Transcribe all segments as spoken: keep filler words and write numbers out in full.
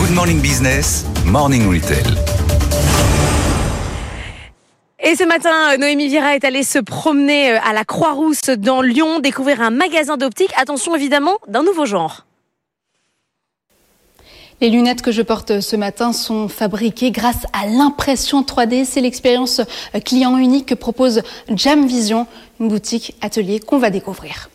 Good Morning Business, Morning Retail. Et ce matin, Noémie Vira est allée se promener à la Croix-Rousse dans Lyon, découvrir un magasin d'optique. Attention évidemment, d'un nouveau genre. Les lunettes que je porte ce matin sont fabriquées grâce à l'impression trois D. C'est l'expérience client unique que propose Jam Vision, une boutique atelier qu'on va découvrir.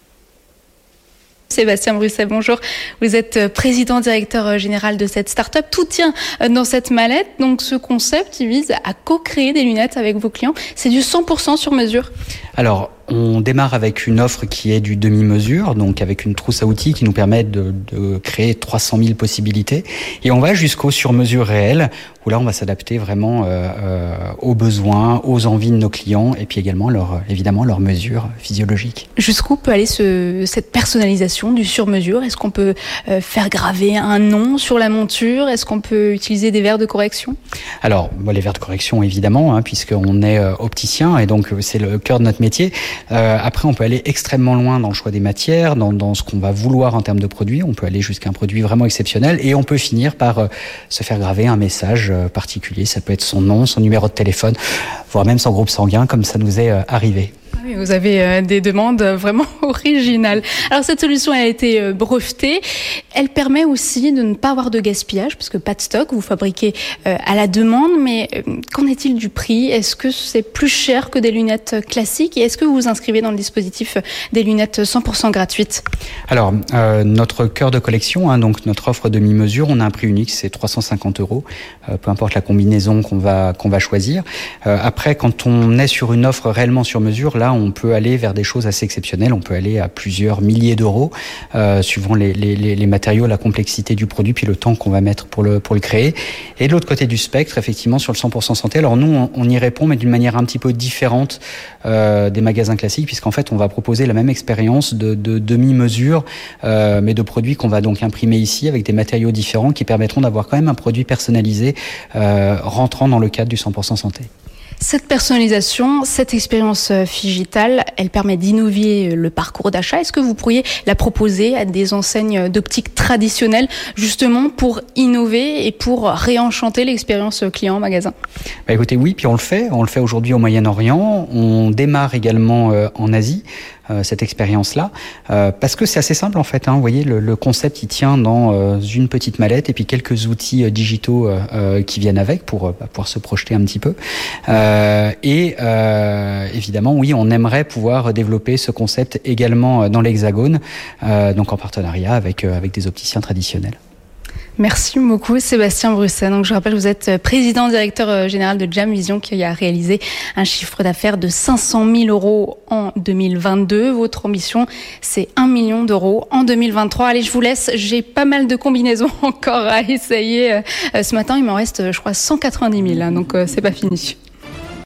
Sébastien Brusset, bonjour. Vous êtes président directeur général de cette start-up. Tout tient dans cette mallette. Donc ce concept, il vise à co-créer des lunettes avec vos clients. C'est du cent pour cent sur mesure. Alors, on démarre avec une offre qui est du demi-mesure, donc avec une trousse à outils qui nous permet de, de créer trois cent mille possibilités. Et on va jusqu'au sur-mesure réel, où là, on va s'adapter vraiment euh, euh, aux besoins, aux envies de nos clients, et puis également, leur, évidemment, leurs mesures physiologiques. Jusqu'où peut aller ce, cette personnalisation du sur-mesure? Est-ce qu'on peut euh, faire graver un nom sur la monture? Est-ce qu'on peut utiliser des verres de correction? Alors, bon, les verres de correction, évidemment, hein, puisqu'on est euh, opticien, et donc c'est le cœur de notre métier. Euh, après, on peut aller extrêmement loin dans le choix des matières, dans, dans ce qu'on va vouloir en termes de produits. On peut aller jusqu'à un produit vraiment exceptionnel, et on peut finir par euh, se faire graver un message euh, particulier. Ça peut être son nom, son numéro de téléphone, voire même son groupe sanguin, comme ça nous est euh, arrivé. Oui, vous avez euh, des demandes vraiment originales. Alors cette solution a été euh, brevetée. Elle permet aussi de ne pas avoir de gaspillage, parce que pas de stock, vous fabriquez euh, à la demande. Mais euh, qu'en est-il du prix? Est-ce que c'est plus cher que des lunettes classiques? Et est-ce que vous vous inscrivez dans le dispositif des lunettes cent pour cent gratuites? Alors, euh, notre cœur de collection, hein, donc notre offre demi-mesure, on a un prix unique, c'est trois cent cinquante euros, euh, peu importe la combinaison qu'on va, qu'on va choisir. Euh, après, quand on est sur une offre réellement sur mesure, là, on peut aller vers des choses assez exceptionnelles. On peut aller à plusieurs milliers d'euros, euh, suivant les, les, les matériaux, la complexité du produit, puis le temps qu'on va mettre pour le, pour le créer. Et de l'autre côté du spectre, effectivement, sur le cent pour cent santé, alors nous, on, on y répond, mais d'une manière un petit peu différente euh, des magasins classiques, puisqu'en fait, on va proposer la même expérience de, de demi-mesure, euh, mais de produits qu'on va donc imprimer ici avec des matériaux différents qui permettront d'avoir quand même un produit personnalisé euh, rentrant dans le cadre du cent pour cent santé. Cette personnalisation, cette expérience Figital, elle permet d'innover le parcours d'achat. Est-ce que vous pourriez la proposer à des enseignes d'optique traditionnelles, justement pour innover et pour réenchanter l'expérience client en magasin? Bah écoutez, oui, puis on le fait. On le fait aujourd'hui au Moyen-Orient. On démarre également euh, en Asie. Euh, cette expérience-là, euh, parce que c'est assez simple en fait. Hein, vous voyez, le, le concept il tient dans euh, une petite mallette et puis quelques outils euh, digitaux euh, euh, qui viennent avec pour euh, pouvoir se projeter un petit peu. Euh, et euh, évidemment, oui, on aimerait pouvoir développer ce concept également dans l'Hexagone, euh, donc en partenariat avec euh, avec des opticiens traditionnels. Merci beaucoup Sébastien Brusset. Donc je rappelle, vous êtes président directeur général de Jam Vision qui a réalisé un chiffre d'affaires de cinq cent mille euros en deux mille vingt-deux. Votre ambition, c'est un million d'euros en deux mille vingt-trois. Allez, je vous laisse. J'ai pas mal de combinaisons encore à essayer ce matin. Il m'en reste, je crois, cent quatre-vingt-dix mille. Donc c'est pas fini.